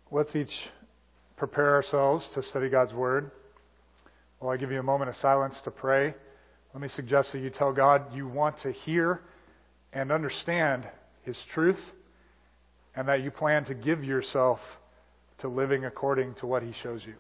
Let's each prepare ourselves to study God's Word. While I give you a moment of silence to pray, let me suggest that you tell God you want to hear and understand His truth, and that you plan to give yourself to living according to what He shows you.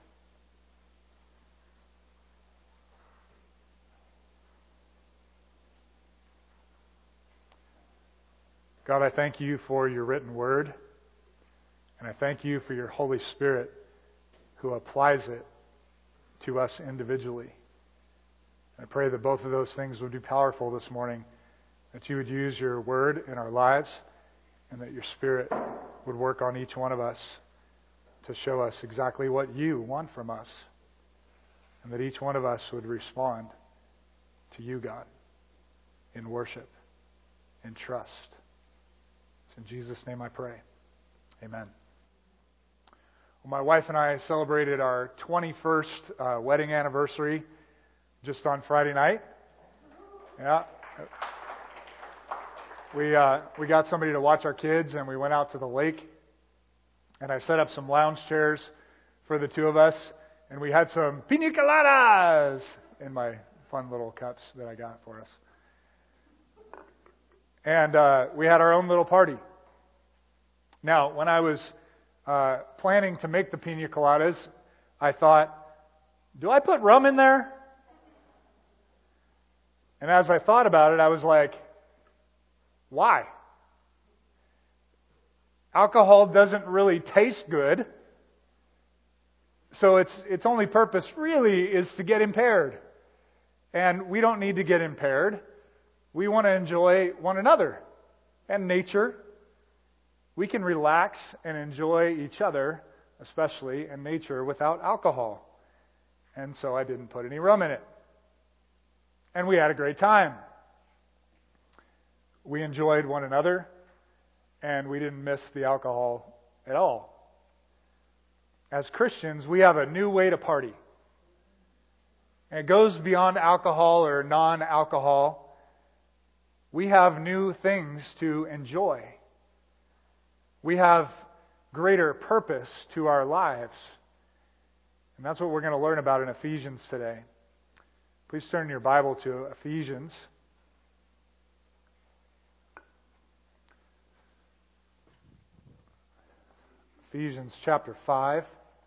God, I thank you for your written word, and I thank you for your Holy Spirit who applies it to us individually. I pray that both of those things would be powerful this morning, that you would use your word in our lives, and that your Spirit would work on each one of us to show us exactly what you want from us, and that each one of us would respond to you, God, in worship, in trust. It's in Jesus' name I pray. Amen. Well, my wife and I celebrated our 21st wedding anniversary just on Friday night. Yeah. We got somebody to watch our kids, and we went out to the lake, and I set up some lounge chairs for the two of us, and we had some piña coladas in my fun little cups that I got for us. And we had our own little party. Now, when I was planning to make the piña coladas, I thought, do I put rum in there? And as I thought about it, I was like, why? Alcohol doesn't really taste good, so its only purpose really is to get impaired. And we don't need to get impaired. We want to enjoy one another and nature. We can relax and enjoy each other, especially in nature, without alcohol. And so I didn't put any rum in it. And we had a great time. We enjoyed one another, and we didn't miss the alcohol at all. As Christians, we have a new way to party. And it goes beyond alcohol or non-alcohol. We have new things to enjoy. We have greater purpose to our lives. And that's what we're going to learn about in Ephesians today. Please turn your Bible to Ephesians. Ephesians chapter 5.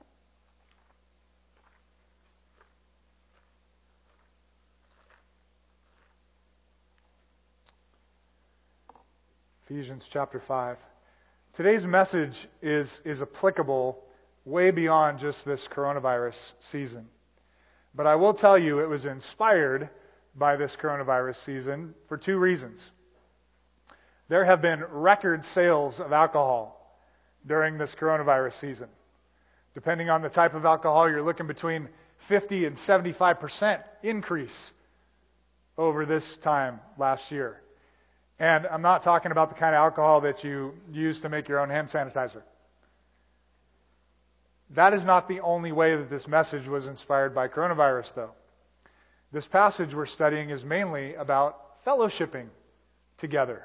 Ephesians chapter 5. Today's message is applicable way beyond just this coronavirus season. But I will tell you it was inspired by this coronavirus season for two reasons. There have been record sales of alcohol during this coronavirus season. Depending on the type of alcohol, you're looking between 50 and 75% increase over this time last year. And I'm not talking about the kind of alcohol that you use to make your own hand sanitizer. That is not the only way that this message was inspired by coronavirus, though. This passage we're studying is mainly about fellowshipping together.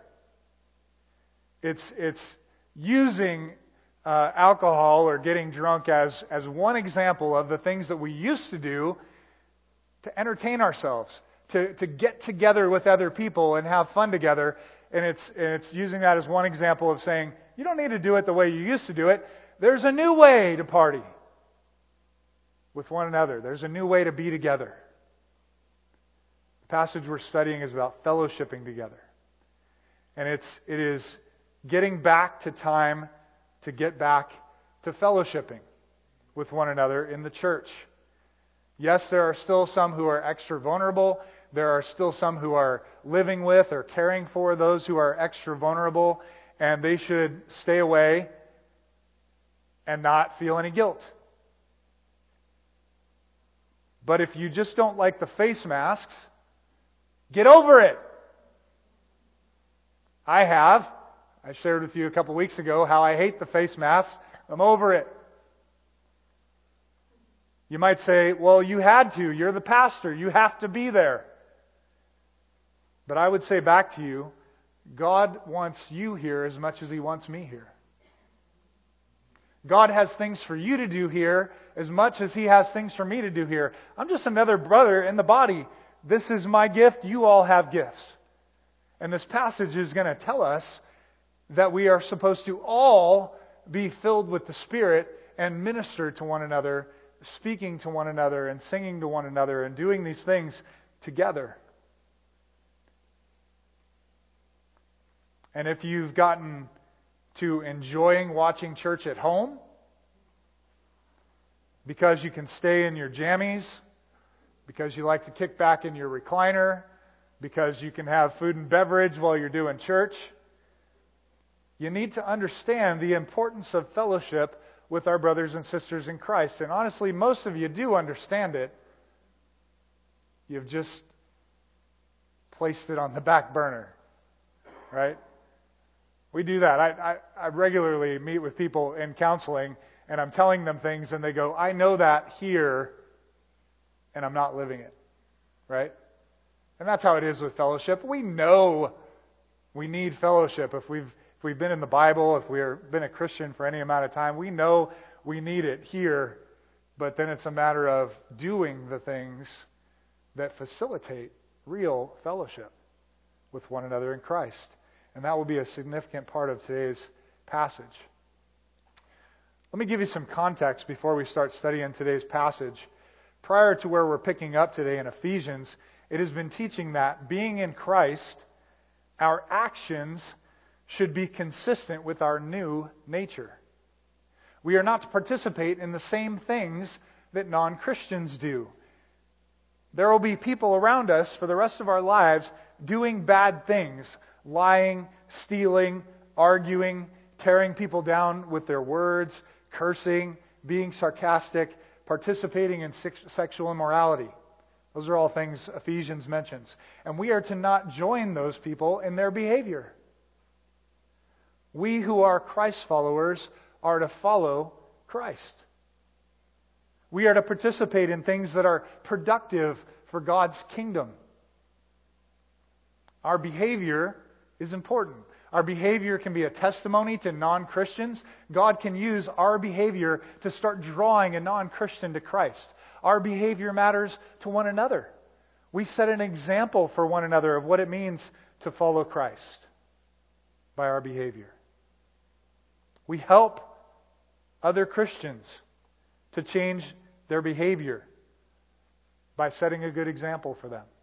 It's using alcohol or getting drunk as one example of the things that we used to do to entertain ourselves, to get together with other people and have fun together. And it's using that as one example of saying, you don't need to do it the way you used to do it. There's a new way to party with one another. There's a new way to be together. The passage we're studying is about fellowshipping together. And it is getting back to time to get back to fellowshipping with one another in the church. Yes, there are still some who are extra vulnerable. There are still some who are living with or caring for those who are extra vulnerable, and they should stay away and not feel any guilt. But if you just don't like the face masks, get over it. I have. I shared with you a couple weeks ago how I hate the face masks. I'm over it. You might say, well, you had to. You're the pastor. You have to be there. But I would say back to you, God wants you here as much as He wants me here. God has things for you to do here as much as He has things for me to do here. I'm just another brother in the body. This is my gift. You all have gifts. And this passage is going to tell us that we are supposed to all be filled with the Spirit and minister to one another, speaking to one another and singing to one another and doing these things together. And if you've gotten to enjoying watching church at home because you can stay in your jammies, because you like to kick back in your recliner, because you can have food and beverage while you're doing church, you need to understand the importance of fellowship with our brothers and sisters in Christ. And honestly, most of you do understand it. You've just placed it on the back burner, right? We do that. I regularly meet with people in counseling, and I'm telling them things, and they go, I know that here, and I'm not living it, right? And that's how it is with fellowship. We know we need fellowship. If we've been in the Bible, if we've been a Christian for any amount of time, we know we need it here, but then it's a matter of doing the things that facilitate real fellowship with one another in Christ. And that will be a significant part of today's passage. Let me give you some context before we start studying today's passage. Prior to where we're picking up today in Ephesians, it has been teaching that being in Christ, our actions should be consistent with our new nature. We are not to participate in the same things that non-Christians do. There will be people around us for the rest of our lives doing bad things, lying, stealing, arguing, tearing people down with their words, cursing, being sarcastic, participating in sexual immorality. Those are all things Ephesians mentions. And we are to not join those people in their behavior. We who are Christ followers are to follow Christ. We are to participate in things that are productive for God's kingdom. Our behavior is important. Our behavior can be a testimony to non-Christians. God can use our behavior to start drawing a non-Christian to Christ. Our behavior matters to one another. We set an example for one another of what it means to follow Christ by our behavior. We help other Christians to change their behavior by setting a good example for them.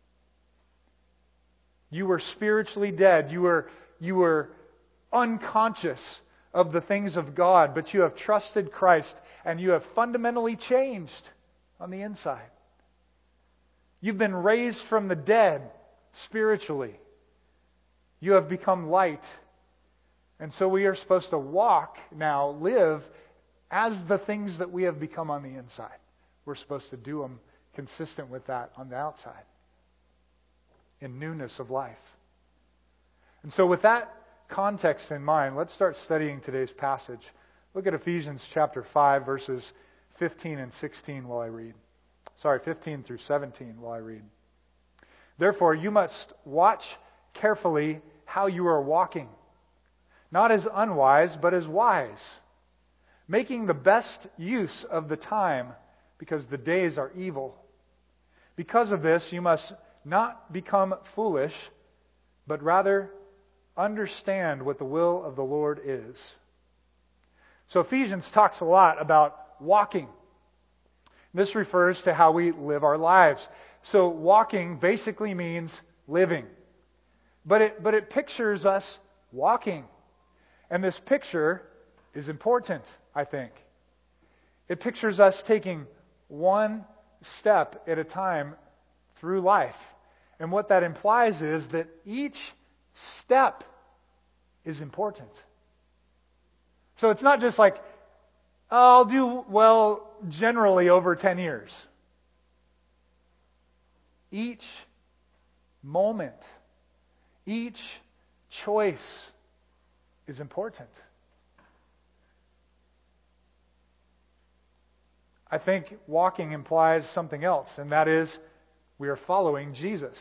You were spiritually dead. You were unconscious of the things of God, but you have trusted Christ and you have fundamentally changed on the inside. You've been raised from the dead spiritually. You have become light. And so we are supposed to walk now, live as the things that we have become on the inside. We're supposed to do them consistent with that on the outside, in newness of life. And so with that context in mind, let's start studying today's passage. Look at Ephesians chapter 5, verses 15 and 16 while I read. 15 through 17 while I read. Therefore, you must watch carefully how you are walking, not as unwise, but as wise, making the best use of the time, because the days are evil. Because of this, you must not become foolish, but rather understand what the will of the Lord is. So Ephesians talks a lot about walking. This refers to how we live our lives. So walking basically means living. But it pictures us walking. And this picture is important, I think. It pictures us taking one step at a time through life. And what that implies is that each step is important. So it's not just like, I'll do well generally over 10 years. Each moment, each choice is important. I think walking implies something else, and that is we are following Jesus.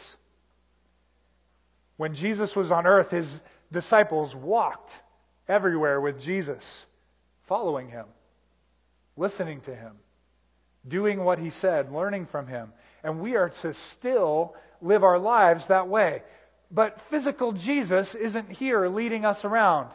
When Jesus was on earth, His disciples walked everywhere with Jesus, following Him, listening to Him, doing what He said, learning from Him. And we are to still live our lives that way. But physical Jesus isn't here leading us around.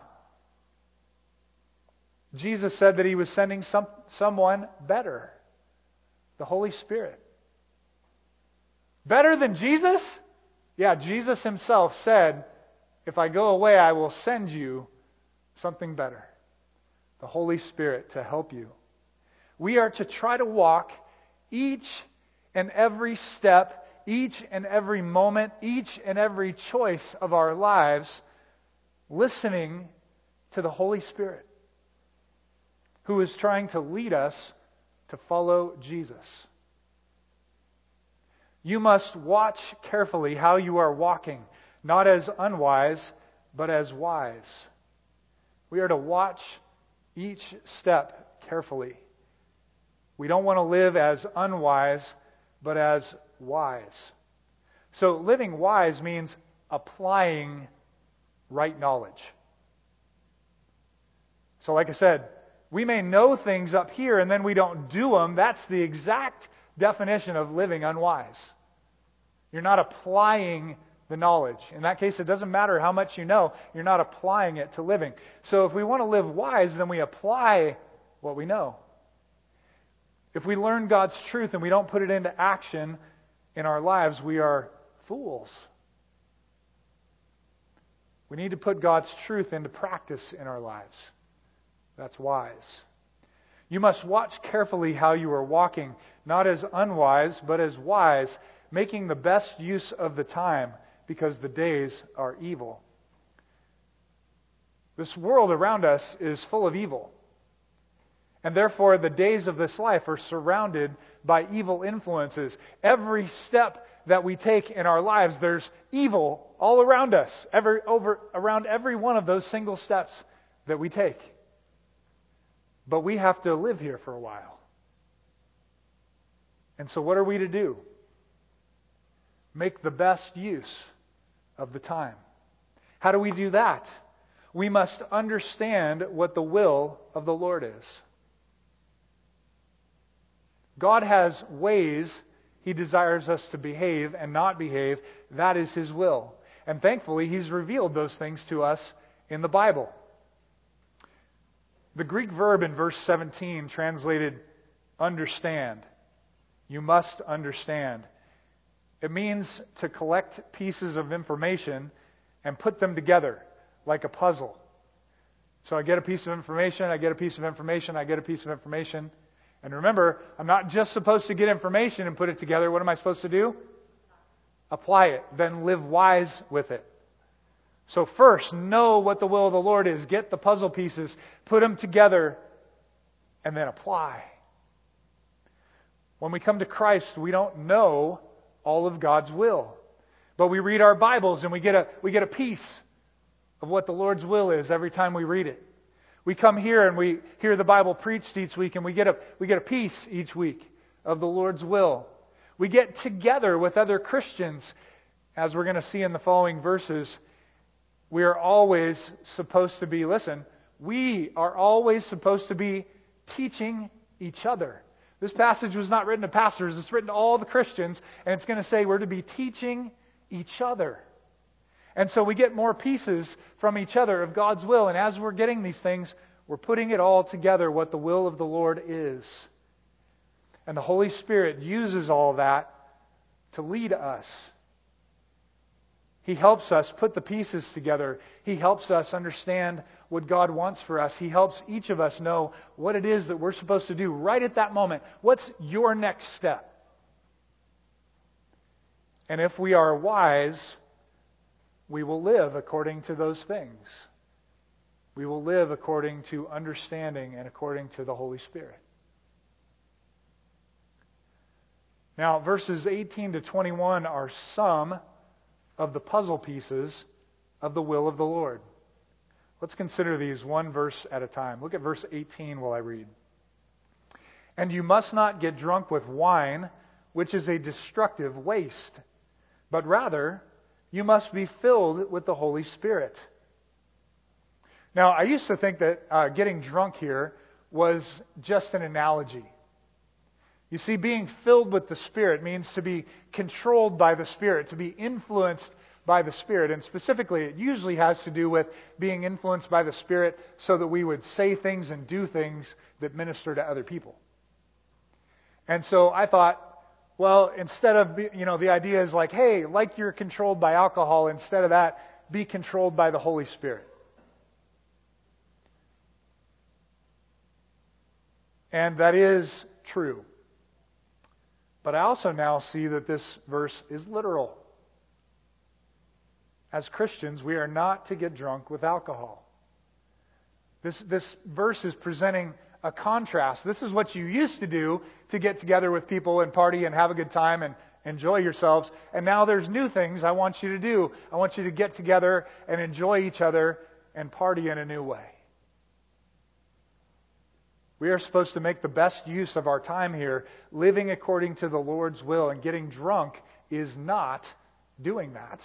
Jesus said that He was sending someone better, the Holy Spirit. Better than Jesus? Yeah, Jesus Himself said, if I go away, I will send you something better. The Holy Spirit to help you. We are to try to walk each and every step, each and every moment, each and every choice of our lives, listening to the Holy Spirit, who is trying to lead us to follow Jesus. You must watch carefully how you are walking, not as unwise, but as wise. We are to watch each step carefully. We don't want to live as unwise, but as wise. So living wise means applying right knowledge. So like I said, we may know things up here and then we don't do them. That's the exact definition of living unwise. You're not applying the knowledge. In that case, it doesn't matter how much you know. You're not applying it to living. So if we want to live wise, then we apply what we know. If we learn God's truth and we don't put it into action in our lives, we are fools. We need to put God's truth into practice in our lives. That's wise. You must watch carefully how you are walking, not as unwise, but as wise, making the best use of the time, because the days are evil. This world around us is full of evil. And therefore, the days of this life are surrounded by evil influences. Every step that we take in our lives, there's evil all around us, around every one of those single steps that we take. But we have to live here for a while. And so what are we to do? Make the best use of the time. How do we do that? We must understand what the will of the Lord is. God has ways He desires us to behave and not behave. That is His will. And thankfully, He's revealed those things to us in the Bible. The Greek verb in verse 17 translated understand. You must understand. It means to collect pieces of information and put them together like a puzzle. So I get a piece of information, I get a piece of information, I get a piece of information. And remember, I'm not just supposed to get information and put it together. What am I supposed to do? Apply it. Then live wise with it. So first, know what the will of the Lord is. Get the puzzle pieces, put them together, and then apply. When we come to Christ, we don't know all of God's will. But we read our Bibles and we get a piece of what the Lord's will is every time we read it. We come here and we hear the Bible preached each week, and we get a piece each week of the Lord's will. We get together with other Christians, as we're going to see in the following verses. We are always supposed to be, we are always supposed to be teaching each other. This passage was not written to pastors, it's written to all the Christians, and it's going to say we're to be teaching each other. And so we get more pieces from each other of God's will, and as we're getting these things, we're putting it all together, what the will of the Lord is. And the Holy Spirit uses all that to lead us. He helps us put the pieces together. He helps us understand what God wants for us. He helps each of us know what it is that we're supposed to do right at that moment. What's your next step? And if we are wise, we will live according to those things. We will live according to understanding and according to the Holy Spirit. Now, verses 18 to 21 are some of the puzzle pieces of the will of the Lord. Let's consider these one verse at a time. Look at verse 18 while I read. And you must not get drunk with wine, which is a destructive waste, but rather you must be filled with the Holy Spirit. Now, I used to think that getting drunk here was just an analogy. You see, being filled with the Spirit means to be controlled by the Spirit, to be influenced by the Spirit. And specifically, it usually has to do with being influenced by the Spirit so that we would say things and do things that minister to other people. And so I thought, well, instead of, the idea is like, hey, like you're controlled by alcohol, instead of that, be controlled by the Holy Spirit. And that is true. But I also now see that this verse is literal. As Christians, we are not to get drunk with alcohol. This verse is presenting a contrast. This is what you used to do to get together with people and party and have a good time and enjoy yourselves. And now there's new things I want you to do. I want you to get together and enjoy each other and party in a new way. We are supposed to make the best use of our time here, living according to the Lord's will. And getting drunk is not doing that.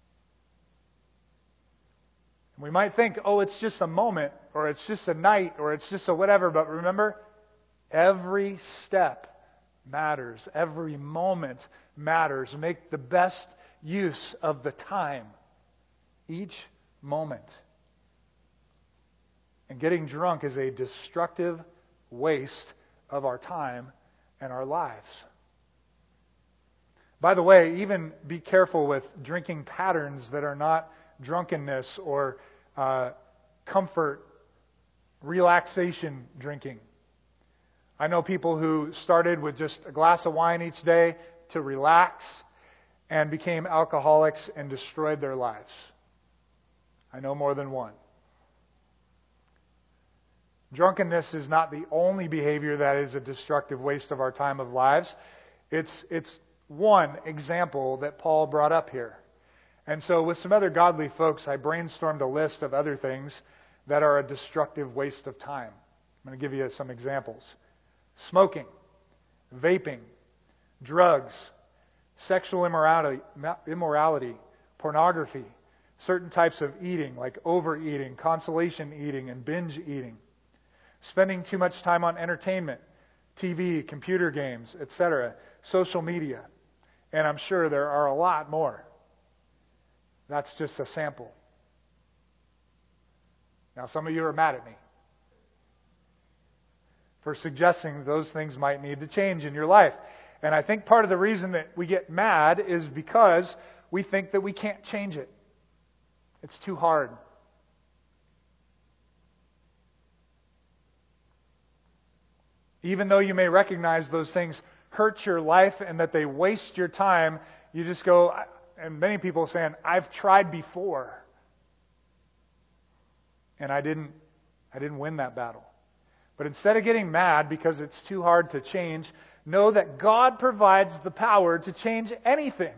We might think, oh, it's just a moment, or it's just a night, or it's just a whatever. But remember, every step matters. Every moment matters. Make the best use of the time. Each moment. And getting drunk is a destructive waste of our time and our lives. By the way, even be careful with drinking patterns that are not drunkenness or comfort, relaxation drinking. I know people who started with just a glass of wine each day to relax and became alcoholics and destroyed their lives. I know more than one. Drunkenness is not the only behavior that is a destructive waste of our time of lives. It's one example that Paul brought up here. And so with some other godly folks, I brainstormed a list of other things that are a destructive waste of time. I'm going to give you some examples. Smoking, vaping, drugs, sexual immorality, pornography, certain types of eating like overeating, consolation eating, and binge eating, spending too much time on entertainment, TV, computer games, etc., social media, and I'm sure there are a lot more. That's just a sample. Now, some of you are mad at me for suggesting those things might need to change in your life. And I think part of the reason that we get mad is because we think that we can't change it. It's too hard. Even though you may recognize those things hurt your life and that they waste your time, you just go, and many people are saying, I've tried before. And I didn't win that battle. But instead of getting mad because it's too hard to change, know that God provides the power to change anything.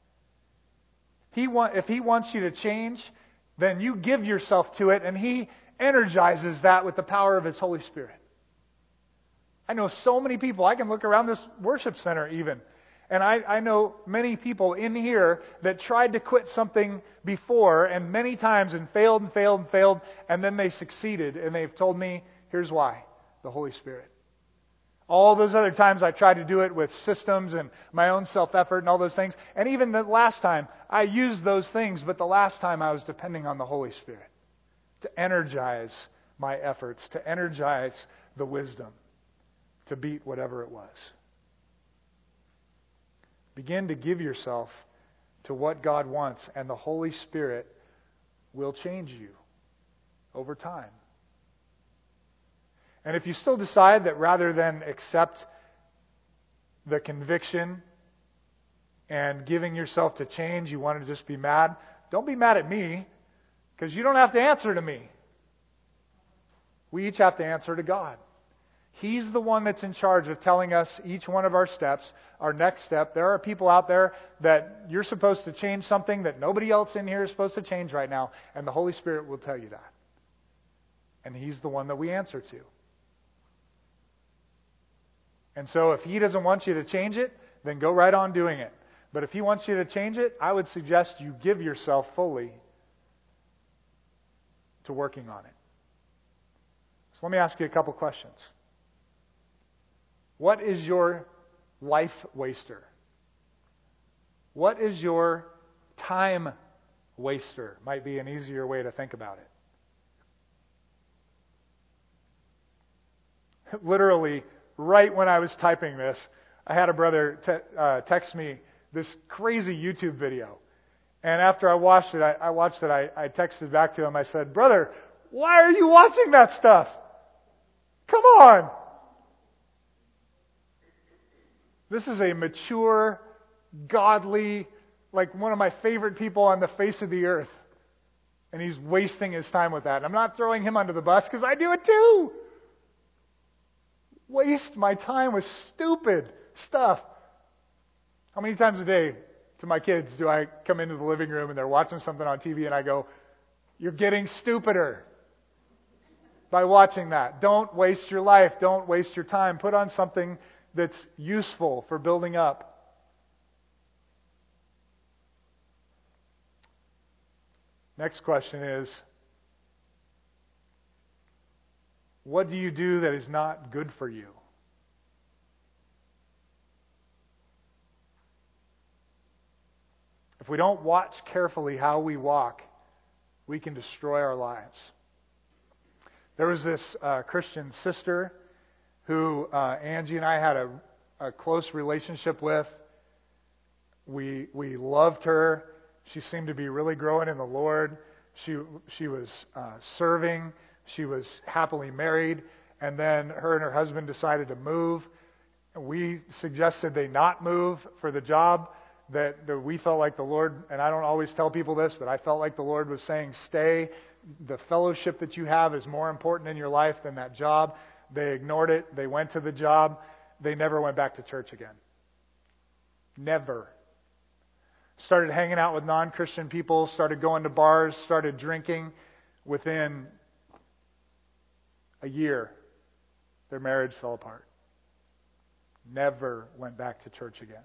If He wants you to change, then you give yourself to it, and He energizes that with the power of His Holy Spirit. I know so many people, I can look around this worship center even, and I know many people in here that tried to quit something before and many times and failed, and then they succeeded, and they've told me, here's why: the Holy Spirit. All those other times I tried to do it with systems and my own self-effort and all those things, and even the last time I used those things, but the last time I was depending on the Holy Spirit to energize my efforts, to energize the wisdom, to beat whatever it was. Begin to give yourself to what God wants, and the Holy Spirit will change you over time. And if you still decide that rather than accept the conviction and giving yourself to change, you want to just be mad, don't be mad at me, because you don't have to answer to me. We each have to answer to God. He's the one that's in charge of telling us each one of our steps, our next step. There are people out there that you're supposed to change something that nobody else in here is supposed to change right now, and the Holy Spirit will tell you that. And He's the one that we answer to. And so if He doesn't want you to change it, then go right on doing it. But if He wants you to change it, I would suggest you give yourself fully to working on it. So let me ask you a couple questions. What is your life waster? What is your time waster? Might be an easier way to think about it. Literally, right when I was typing this, I had a brother text me this crazy YouTube video. And after I watched it, I texted back to him. I said, "Brother, why are you watching that stuff? Come on." This is a mature, godly, like one of my favorite people on the face of the earth. And he's wasting his time with that. And I'm not throwing him under the bus because I do it too. Waste my time with stupid stuff. How many times a day to my kids do I come into the living room and they're watching something on TV and I go, "You're getting stupider by watching that. Don't waste your life. Don't waste your time. Put on something that's useful for building up." Next question is, what do you do that is not good for you? If we don't watch carefully how we walk, we can destroy our lives. There was this Christian sister who Angie and I had a close relationship with. We loved her. She seemed to be really growing in the Lord. She was serving. She was happily married. And then her and her husband decided to move. We suggested they not move for the job that we felt like the Lord, and I don't always tell people this, but I felt like the Lord was saying, stay. The fellowship that you have is more important in your life than that job. They ignored it. They went to the job. They never went back to church again. Never. Started hanging out with non-Christian people, started going to bars, started drinking. Within a year, their marriage fell apart. Never went back to church again.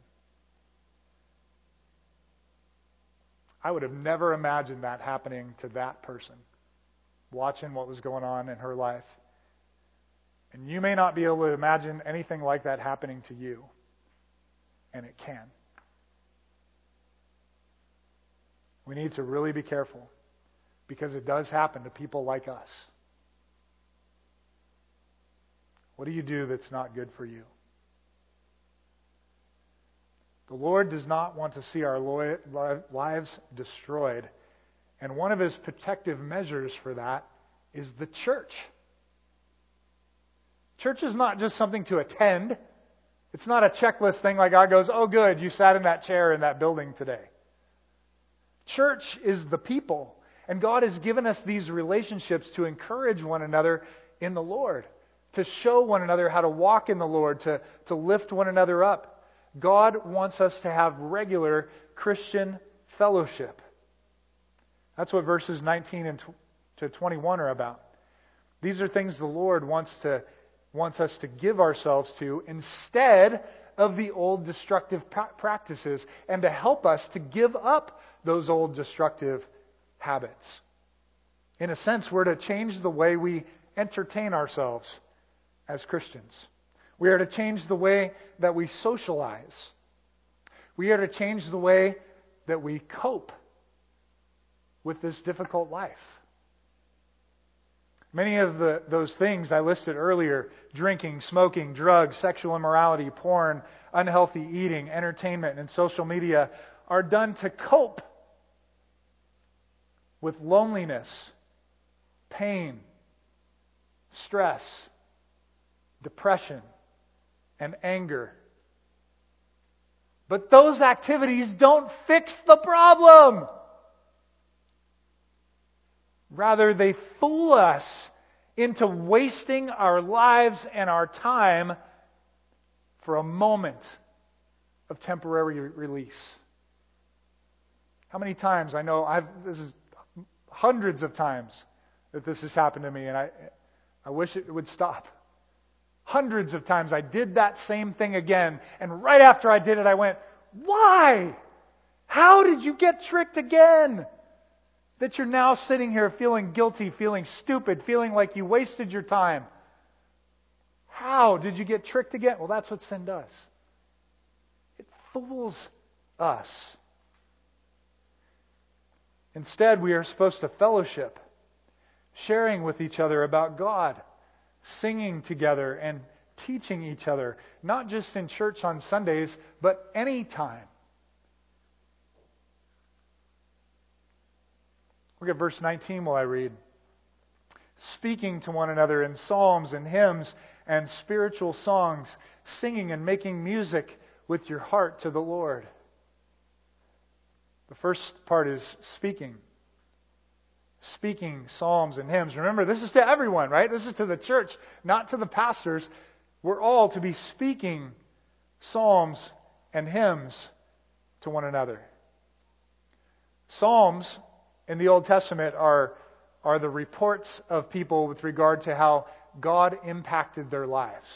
I would have never imagined that happening to that person, watching what was going on in her life. And you may not be able to imagine anything like that happening to you. And it can. We need to really be careful, because it does happen to people like us. What do you do that's not good for you? The Lord does not want to see our lives destroyed. And one of His protective measures for that is the church. Church is not just something to attend. It's not a checklist thing like God goes, "Oh good, you sat in that chair in that building today." Church is the people. And God has given us these relationships to encourage one another in the Lord, to show one another how to walk in the Lord, to lift one another up. God wants us to have regular Christian fellowship. That's what verses 19 to 21 are about. These are things the Lord wants us to give ourselves to instead of the old destructive practices, and to help us to give up those old destructive habits. In a sense, we're to change the way we entertain ourselves as Christians. We are to change the way that we socialize. We are to change the way that we cope with this difficult life. Many of those things I listed earlier, drinking, smoking, drugs, sexual immorality, porn, unhealthy eating, entertainment, and social media, are done to cope with loneliness, pain, stress, depression, and anger. But those activities don't fix the problem. Rather, they fool us into wasting our lives and our time for a moment of temporary release. How many times, I know this is hundreds of times that this has happened to me, and I wish it would stop. Hundreds of times I did that same thing again, and right after I did it, I went, "Why? How did you get tricked again?" That you're now sitting here feeling guilty, feeling stupid, feeling like you wasted your time. How did you get tricked again? Well, that's what sin does. It fools us. Instead, we are supposed to fellowship, sharing with each other about God, singing together and teaching each other, not just in church on Sundays, but any time. Look at verse 19 while I read. Speaking to one another in psalms and hymns and spiritual songs, singing and making music with your heart to the Lord. The first part is speaking. Speaking psalms and hymns. Remember, this is to everyone, right? This is to the church, not to the pastors. We're all to be speaking psalms and hymns to one another. Psalms in the Old Testament are the reports of people with regard to how God impacted their lives.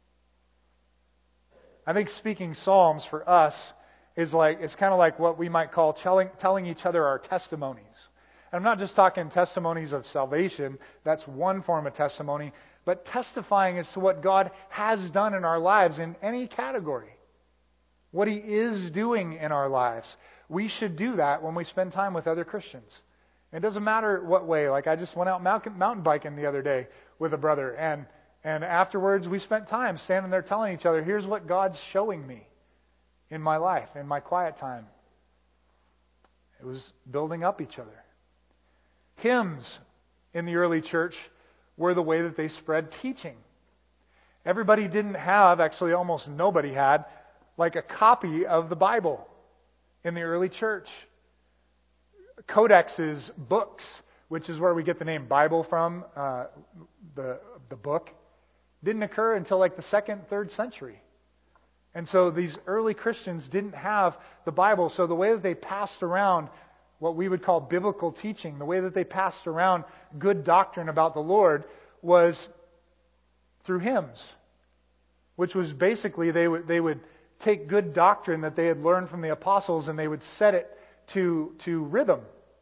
I think speaking psalms for us is kind of like what we might call telling each other our testimonies. And I'm not just talking testimonies of salvation. That's one form of testimony. But testifying as to what God has done in our lives in any category. What He is doing in our lives. We should do that when we spend time with other Christians. It doesn't matter what way. Like I just went out mountain biking the other day with a brother. And afterwards we spent time standing there telling each other, here's what God's showing me in my life, in my quiet time. It was building up each other. Hymns in the early church were the way that they spread teaching. Everybody didn't have, actually almost nobody had, like a copy of the Bible in the early church. Codexes, books, which is where we get the name Bible from, the book, didn't occur until like the 2nd, 3rd century. And so these early Christians didn't have the Bible. So the way that they passed around what we would call biblical teaching, the way that they passed around good doctrine about the Lord was through hymns, which was basically they would take good doctrine that they had learned from the apostles and they would set it to rhythm.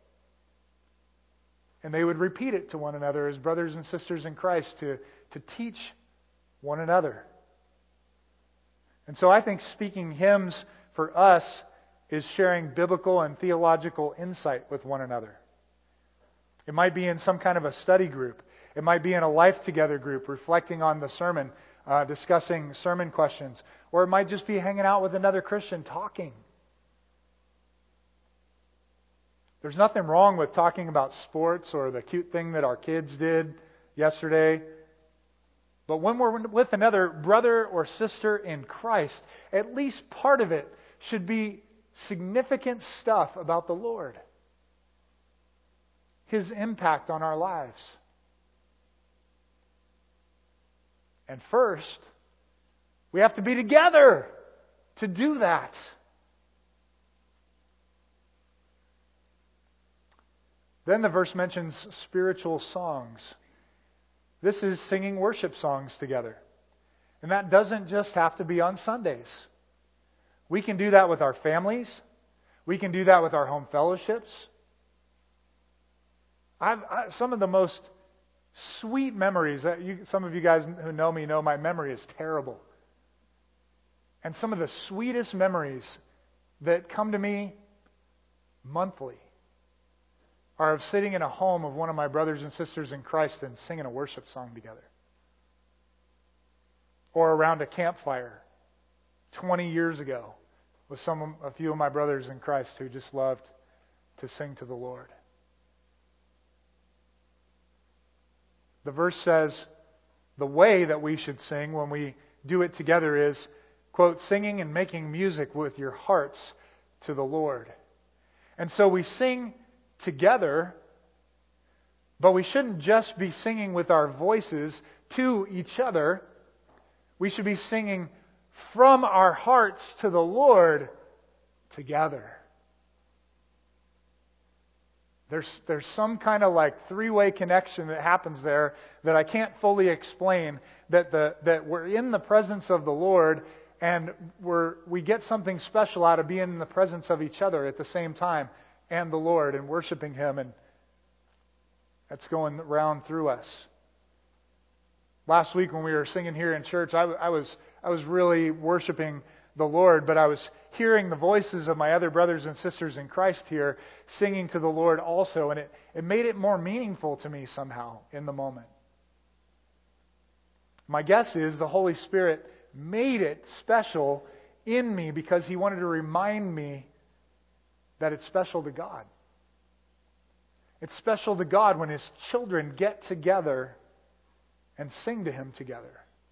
And they would repeat it to one another as brothers and sisters in Christ to teach one another. And so I think speaking hymns for us is sharing biblical and theological insight with one another. It might be in some kind of a study group. It might be in a life together group reflecting on the sermon, discussing sermon questions. Or it might just be hanging out with another Christian talking. There's nothing wrong with talking about sports or the cute thing that our kids did yesterday. But when we're with another brother or sister in Christ, at least part of it should be significant stuff about the Lord. His impact on our lives. And first, we have to be together to do that. Then the verse mentions spiritual songs. This is singing worship songs together. And that doesn't just have to be on Sundays. We can do that with our families. We can do that with our home fellowships. Some of the most sweet memories, some of you guys who know me know my memory is terrible. And some of the sweetest memories that come to me monthly are of sitting in a home of one of my brothers and sisters in Christ and singing a worship song together. Or around a campfire 20 years ago with a few of my brothers in Christ who just loved to sing to the Lord. The verse says the way that we should sing when we do it together is, quote, singing and making music with your hearts to the Lord. And so we sing together, but we shouldn't just be singing with our voices to each other. We should be singing from our hearts to the Lord together. There's some kind of like three-way connection that happens there that I can't fully explain, that we're in the presence of the Lord and we get something special out of being in the presence of each other at the same time and the Lord and worshiping Him that's going around through us. Last week when we were singing here in church, I was really worshiping the Lord, but I was hearing the voices of my other brothers and sisters in Christ here singing to the Lord also, and it made it more meaningful to me somehow in the moment. My guess is the Holy Spirit made it special in me because He wanted to remind me that it's special to God. It's special to God when His children get together and sing to Him together.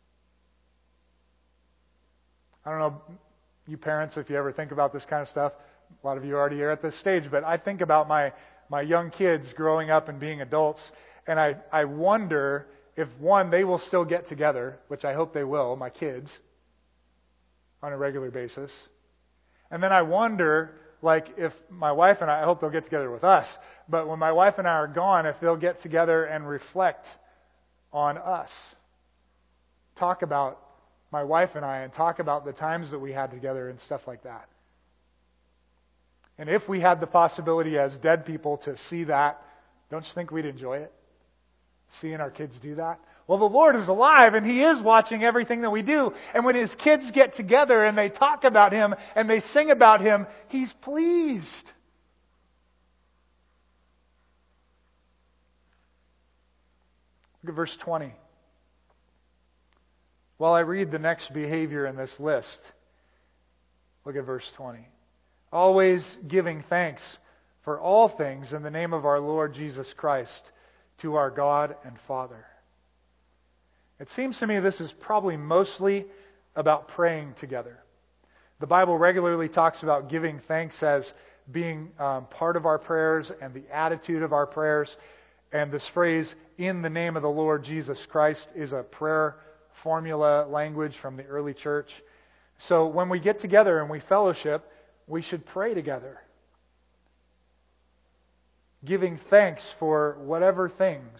I don't know, you parents, if you ever think about this kind of stuff. A lot of you already are at this stage, but I think about my young kids growing up and being adults, and I wonder if, one, they will still get together, which I hope they will, my kids, on a regular basis. And then I wonder, like, if my wife and I hope they'll get together with us, but when my wife and I are gone, if they'll get together and reflect on us. Talk about my wife and I and talk about the times that we had together and stuff like that. And if we had the possibility as dead people to see that, don't you think we'd enjoy it? Seeing our kids do that? Well, the Lord is alive and He is watching everything that we do. And when His kids get together and they talk about Him and they sing about Him, He's pleased. Look at verse 20. While I read the next behavior in this list, look at verse 20. Always giving thanks for all things in the name of our Lord Jesus Christ to our God and Father. It seems to me this is probably mostly about praying together. The Bible regularly talks about giving thanks as being part of our prayers and the attitude of our prayers. And this phrase, in the name of the Lord Jesus Christ, is a prayer formula language from the early church. So when we get together and we fellowship, we should pray together. Giving thanks for whatever things.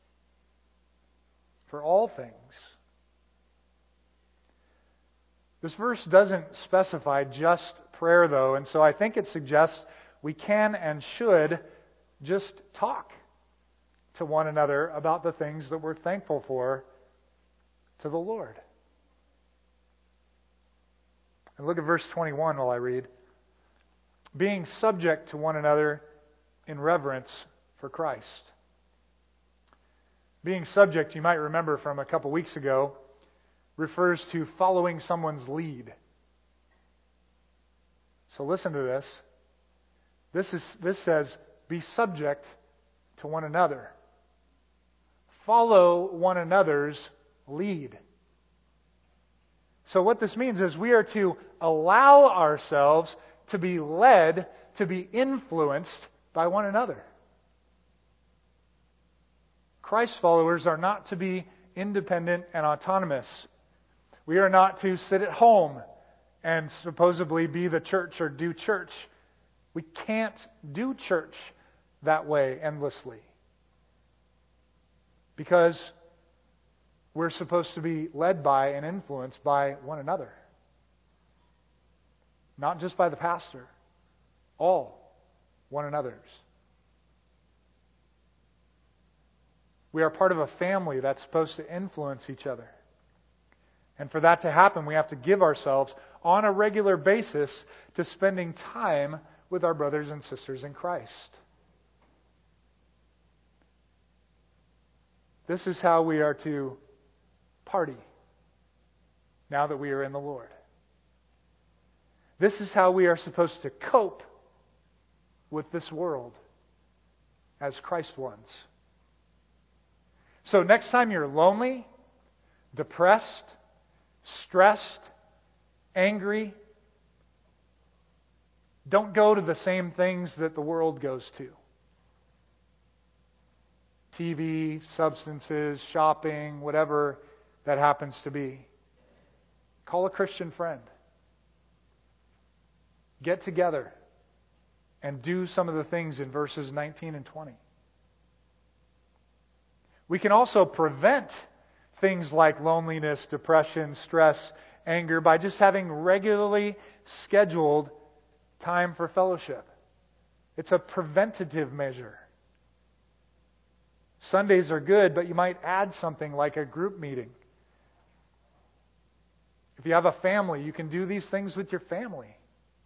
For all things. This verse doesn't specify just prayer, though, and so I think it suggests we can and should just talk to one another about the things that we're thankful for to the Lord. And look at verse 21 while I read. Being subject to one another in reverence for Christ. Being subject, you might remember from a couple weeks ago, refers to following someone's lead. So listen to this. This says, be subject to one another. Follow one another's lead. So what this means is we are to allow ourselves to be led, to be influenced by one another. Christ followers are not to be independent and autonomous. We are not to sit at home and supposedly be the church or do church. We can't do church that way endlessly. Because we're supposed to be led by and influenced by one another. Not just by the pastor. All one another's. We are part of a family that's supposed to influence each other. And for that to happen, we have to give ourselves on a regular basis to spending time with our brothers and sisters in Christ. This is how we are to party now that we are in the Lord. This is how we are supposed to cope with this world as Christ ones. So next time you're lonely, depressed, stressed, angry, don't go to the same things that the world goes to. TV, substances, shopping, whatever that happens to be. Call a Christian friend. Get together and do some of the things in verses 19 and 20. We can also prevent things like loneliness, depression, stress, anger by just having regularly scheduled time for fellowship. It's a preventative measure. Sundays are good, but you might add something like a group meeting. If you have a family, you can do these things with your family.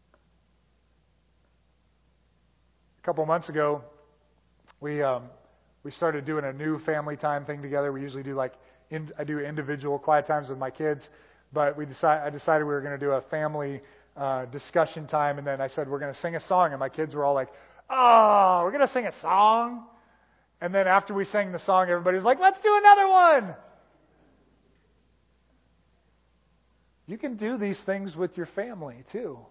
A couple months ago, we started doing a new family time thing together. We usually do I do individual quiet times with my kids, but I decided we were going to do a family discussion time, and then I said we're going to sing a song, and my kids were all like, "Oh, we're going to sing a song?" And then after we sang the song, everybody was like, "Let's do another one." You can do these things with your family too.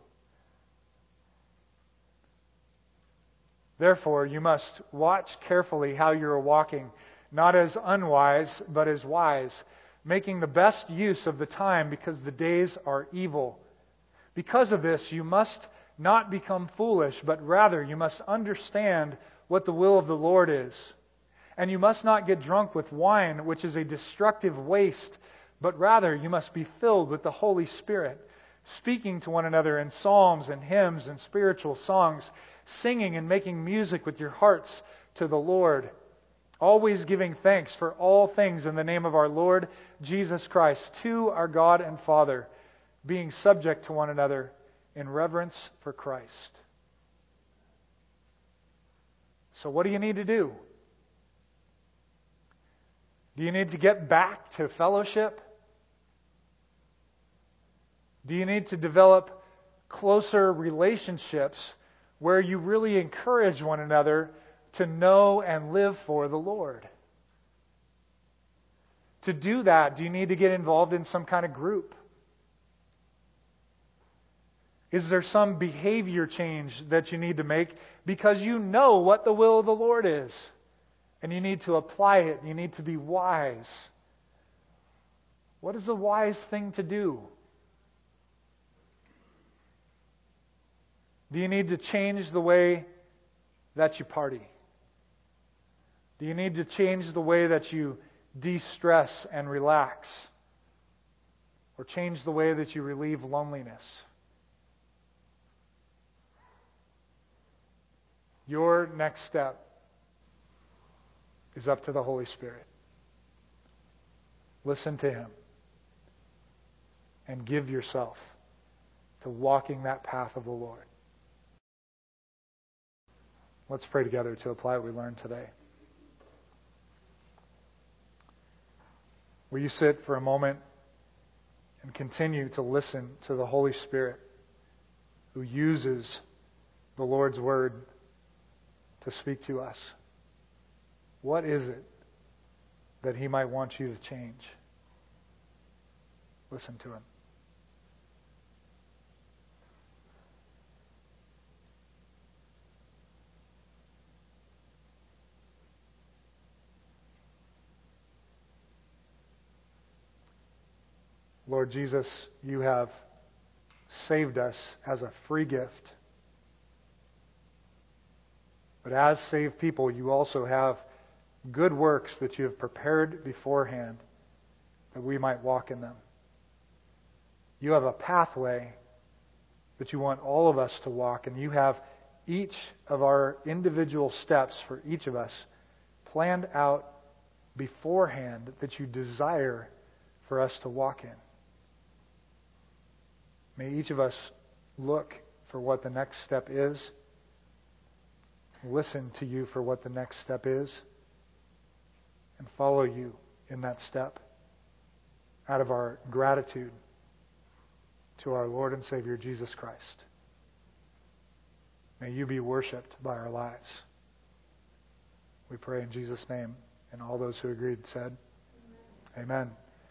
Therefore, you must watch carefully how you are walking, not as unwise, but as wise, making the best use of the time because the days are evil. Because of this, you must not become foolish, but rather you must understand what the will of the Lord is. And you must not get drunk with wine, which is a destructive waste, but rather you must be filled with the Holy Spirit, speaking to one another in psalms and hymns and spiritual songs, singing and making music with your hearts to the Lord, always giving thanks for all things in the name of our Lord Jesus Christ to our God and Father, being subject to one another in reverence for Christ. So what do you need to do? Do you need to get back to fellowship? Do you need to develop closer relationships where you really encourage one another to know and live for the Lord? To do that, do you need to get involved in some kind of group? Is there some behavior change that you need to make because you know what the will of the Lord is? And you need to apply it. You need to be wise. What is the wise thing to do? Do you need to change the way that you party? Do you need to change the way that you de-stress and relax? Or change the way that you relieve loneliness? Your next step is up to the Holy Spirit. Listen to Him. And give yourself to walking that path of the Lord. Let's pray together to apply what we learned today. Will you sit for a moment and continue to listen to the Holy Spirit who uses the Lord's Word to speak to us? What is it that He might want you to change? Listen to Him. Lord Jesus, You have saved us as a free gift. But as saved people, You also have good works that You have prepared beforehand that we might walk in them. You have a pathway that You want all of us to walk, and You have each of our individual steps for each of us planned out beforehand that You desire for us to walk in. May each of us look for what the next step is, listen to You for what the next step is, and follow You in that step out of our gratitude to our Lord and Savior Jesus Christ. May You be worshipped by our lives. We pray in Jesus' name, and all those who agreed said, Amen.